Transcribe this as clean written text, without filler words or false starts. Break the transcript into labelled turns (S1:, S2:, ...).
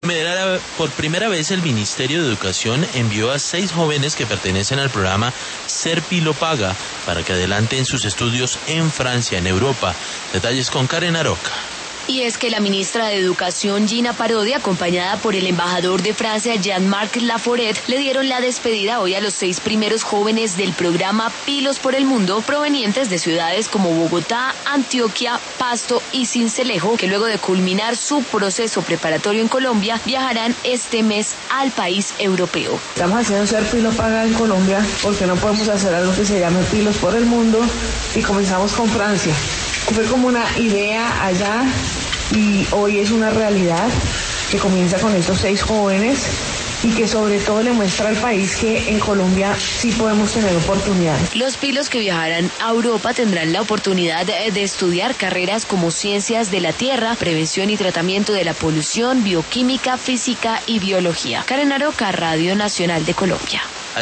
S1: Por primera vez el Ministerio de Educación envió a 6 jóvenes que pertenecen al programa Ser Pilo Paga para que adelanten sus estudios en Francia, en Europa. Detalles con Karen Aroca.
S2: Y es que la ministra de Educación, Gina Parodi, acompañada por el embajador de Francia, Jean-Marc Laforet, le dieron la despedida hoy a los 6 primeros jóvenes del programa Pilos por el Mundo, provenientes de ciudades como Bogotá, Antioquia, Pasto y Sincelejo, que luego de culminar su proceso preparatorio en Colombia, viajarán este mes al país europeo.
S3: Estamos haciendo Ser Pilo Paga en Colombia porque no podemos hacer algo que se llame Pilos por el Mundo y comenzamos con Francia. Fue como una idea allá y hoy es una realidad que comienza con estos 6 jóvenes y que sobre todo le muestra al país que en Colombia sí podemos tener oportunidades.
S2: Los pilos que viajarán a Europa tendrán la oportunidad de estudiar carreras como ciencias de la tierra, prevención y tratamiento de la polución, bioquímica, física y biología. Karen Aroca, Radio Nacional de Colombia.